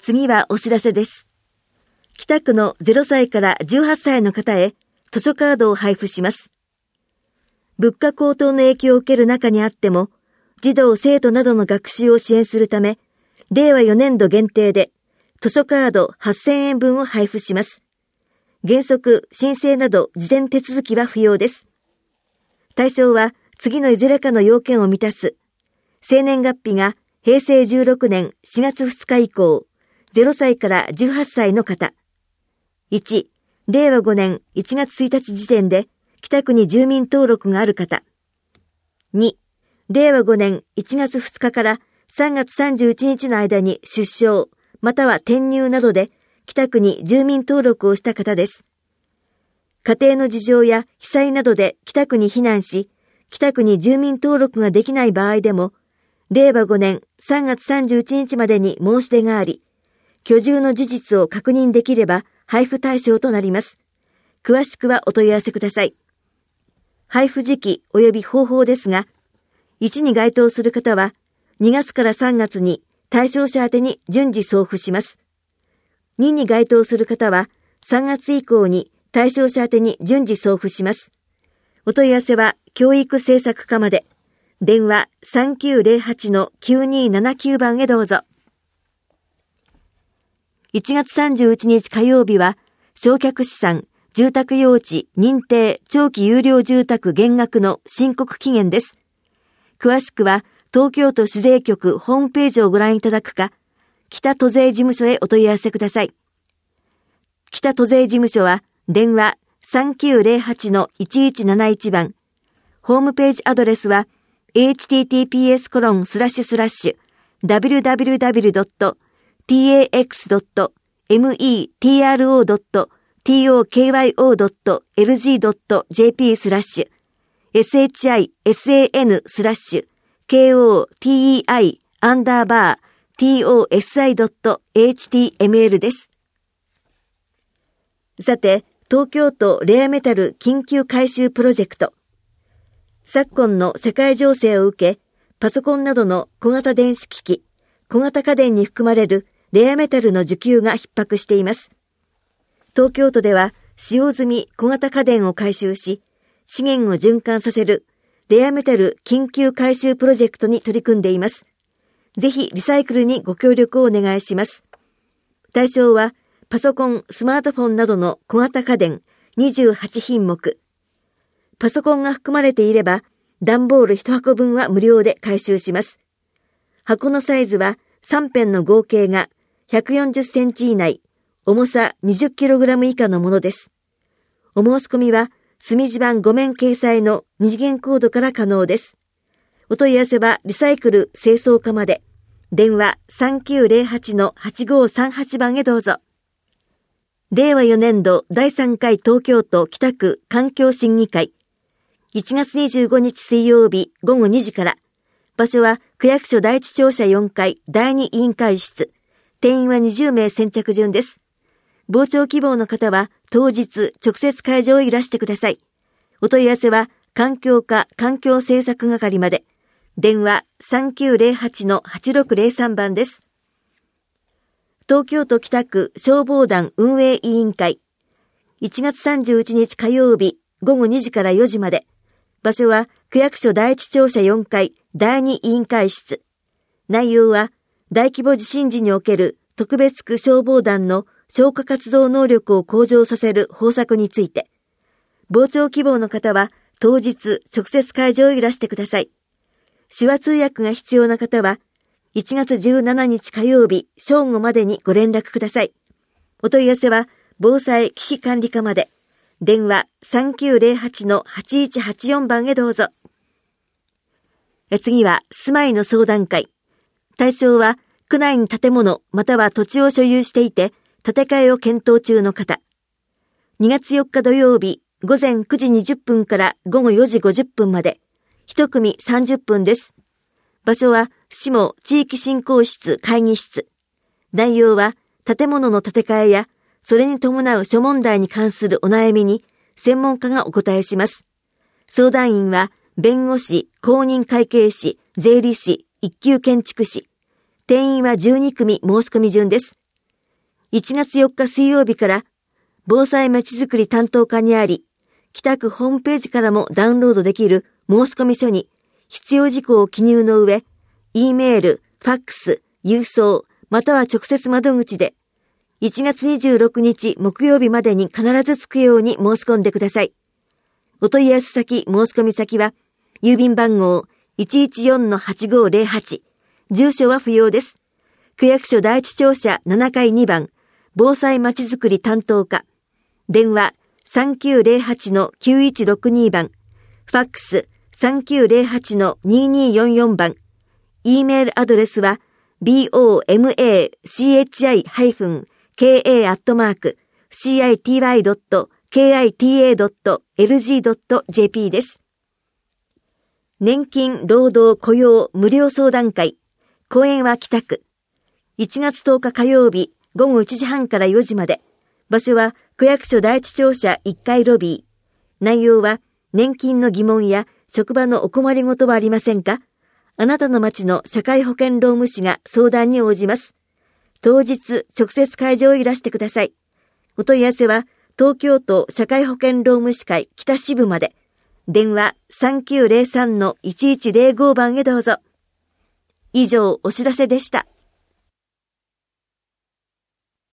次はお知らせです。北区の0歳から18歳の方へ図書カードを配布します。物価高騰の影響を受ける中にあっても、児童生徒などの学習を支援するため、令和4年度限定で図書カード8000円分を配布します。原則申請など事前手続きは不要です。対象は次のいずれかの要件を満たす。生年月日が平成16年4月2日以降、0歳から18歳の方。1、令和5年1月1日時点で北区に住民登録がある方。2、令和5年1月2日から3月31日の間に出生、または転入などで北区に住民登録をした方です。家庭の事情や被災などで北区に避難し、北区に住民登録ができない場合でも、令和5年3月31日までに申し出があり、居住の事実を確認できれば配布対象となります。詳しくはお問い合わせください。配布時期及び方法ですが、1に該当する方は2月から3月に対象者宛てに順次送付します。2に該当する方は3月以降に対象者宛てに順次送付します。お問い合わせは教育政策課まで。電話 3908-9279 番へどうぞ。1月31日火曜日は、償却資産、住宅用地、認定、長期有料住宅減額の申告期限です。詳しくは、東京都主税局ホームページをご覧いただくか、北都税事務所へお問い合わせください。北都税事務所は、電話 3908-1171 番。ホームページアドレスは、https://www.txo.metro.toi.html です。さて、東京都レアメタル緊急回収プロジェクト。昨今の世界情勢を受け、パソコンなどの小型電子機器、小型家電に含まれるレアメタルの需給が逼迫しています。東京都では使用済み小型家電を回収し、資源を循環させるレアメタル緊急回収プロジェクトに取り組んでいます。ぜひリサイクルにご協力をお願いします。対象はパソコン、スマートフォンなどの小型家電28品目。パソコンが含まれていれば、段ボール1箱分は無料で回収します。箱のサイズは3辺の合計が140センチ以内、重さ 20kg 以下のものです。お申し込みは墨字盤5面掲載の二次元コードから可能です。お問い合わせはリサイクル清掃課まで。電話 3908-8538 番へどうぞ。令和4年度第3回東京都北区環境審議会。1月25日水曜日午後2時から。場所は区役所第一庁舎4階第2委員会室。定員は20名先着順です。傍聴希望の方は当日直接会場へいらしてください。お問い合わせは環境課環境政策係まで。電話 3908-8603 番です。東京都北区消防団運営委員会。1月31日火曜日午後2時から4時まで。場所は区役所第一庁舎4階第2委員会室。内容は大規模地震時における特別区消防団の消火活動能力を向上させる方策について。傍聴希望の方は当日直接会場へいらしてください。手話通訳が必要な方は1月17日火曜日正午までにご連絡ください。お問い合わせは防災危機管理課まで。電話 3908-8184 番へどうぞ。次は住まいの相談会。対象は区内に建物または土地を所有していて建て替えを検討中の方。2月4日土曜日午前9時20分から午後4時50分まで。1組30分です。場所は市も地域振興室会議室。内容は建物の建て替えやそれに伴う諸問題に関するお悩みに専門家がお答えします。相談員は弁護士、公認会計士、税理士、一級建築士。定員は12組申し込み順です。 1月4日水曜日から防災まちづくり担当課にあり、北区ホームページからもダウンロードできる申込書に必要事項を記入の上、Eメール、ファックス、郵送、または直接窓口で1月26日木曜日までに必ず着くように申し込んでください。お問い合わせ先、申込先は、郵便番号 114-8508、住所は不要です。区役所第一庁舎7階2番、防災まちづくり担当課。電話 3908-9162 番。ファックス 3908-2244 番。Eメールアドレスは bomachi-city.kita.lg.jp です。年金労働雇用無料相談会。公演は北区。1月10日火曜日午後1時半から4時まで。場所は区役所第一庁舎1階ロビー。内容は年金の疑問や職場のお困りごとはありませんか？あなたの町の社会保険労務士が相談に応じます。当日直接会場をいらしてください。お問い合わせは東京都社会保険労務士会北支部まで。電話 3903-1105 番へどうぞ。以上お知らせでした。